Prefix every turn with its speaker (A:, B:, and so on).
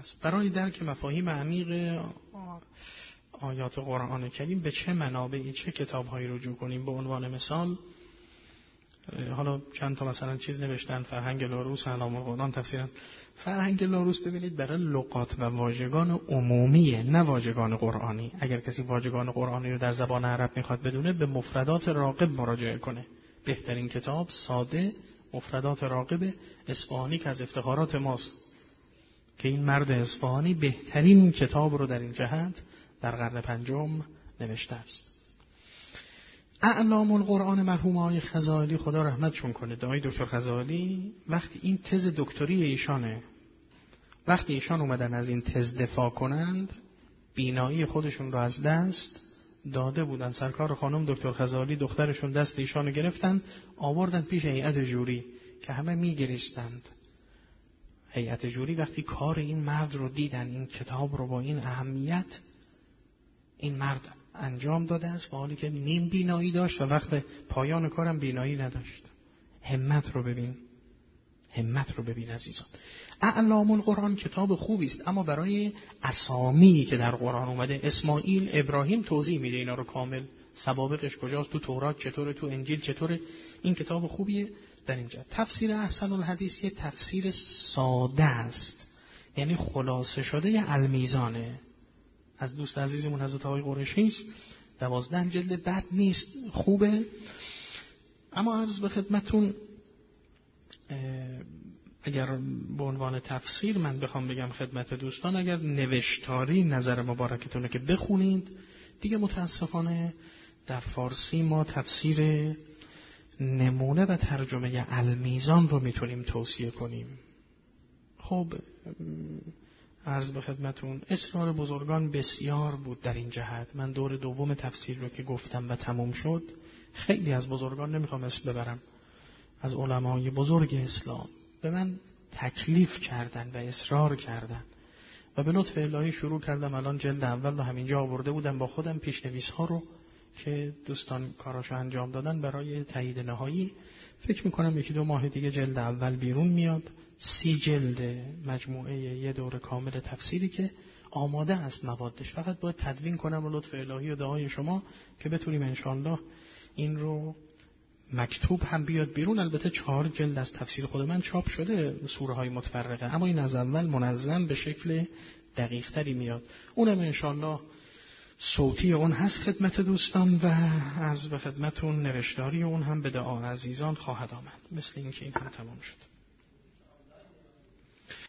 A: است. برای درک مفاهیم عمیق آیات قرآن کریم به چه منابعی، چه کتاب‌هایی رجوع کنیم؟ به عنوان مثال حالا چند تا مثلا چیز نوشتن، فرهنگ لاروس، اعلام القرآن تفسیرن. فرهنگ لاروس ببینید برای لغات و واژگان عمومیه، نه واژگان قرآنی. اگر کسی واژگان قرآنی رو در زبان عرب میخواد بدونه، به مفردات راغب مراجعه کنه. بهترین کتاب ساده مفردات راغب اصفهانی که از افتخارات ماست، که این مرد اصفهانی بهترین کتاب رو در این جهت در قرن پنجم نوشته است. اعلام القرآن مرحوم آقای خزائلی خدا رحمتشون کنه، آقای دکتر خزائلی، وقتی این تز دکتری ایشانه، وقتی ایشان اومدن از این تز دفاع کنند، بینایی خودشون رو از دست داده بودن. سرکار خانم دکتر خزائلی دخترشون دست ایشانو گرفتن، آوردن پیش هیئت جوری که همه میگریستند. هیئت جوری وقتی کار این مرد رو دیدن، این کتاب رو با این اهمیت این مرد انجام داده است، با حالی که نیم بینایی داشت و وقت پایان کارم بینایی نداشت. همت رو ببین، همت رو ببین عزیزان. اعلام القرآن کتاب خوبی است، اما برای اسامی که در قرآن اومده، اسماعیل، ابراهیم، توضیح میده اینا رو کامل، سوابقش کجاست، تو تورات چطوره، تو انجیل چطوره. این کتاب خوبیه. در اینجا تفسیر احسن الحدیث یه تفسیر ساده است، یعنی خلاصه شده المیزانه، از دوست عزیزمون حضرت آقای قریشی است. 12 جلد بد نیست، خوبه. اما عرض به خدمتون، اگر به عنوان تفسیر من بخوام بگم خدمت دوستان، اگر نوشتاری نظر مبارکتونه که بخونید دیگه، متاسفانه در فارسی ما تفسیر نمونه و ترجمه المیزان رو میتونیم توصیه کنیم. خب عرض به خدمتون، اصرار بزرگان بسیار بود در این جهت. من دور دوم تفسیر رو که گفتم و تموم شد، خیلی از بزرگان، نمیخوام اسم ببرم، از علمای بزرگ اسلام به من تکلیف کردن و اصرار کردن و به لطف الهی شروع کردم. الان جلد اول رو همینجا آورده بودم با خودم، پیشنویس ها رو که دوستان کاراشو انجام دادن برای تایید نهایی. فکر میکنم 1-2 ماه دیگه جلد اول بیرون میاد. 30 جلد مجموعه یه دور کامل تفسیری که آماده است موادش، فقط باید تدوین کنم و لطف الهی و دعای شما که بتونیم انشاءالله این رو مکتوب هم بیاد بیرون. البته 4 جلد از تفسیر خود من چاپ شده، سوره های متفرقه، اما این از اول منظم به شکل دقیق تری میاد. اونم انشاءالله صوتی اون هست خدمت دوستان و عرض به خدمتون نوشتاری اون هم به دعا عزیزان خواهد آمد. مثل اینکه این هم تمام شد.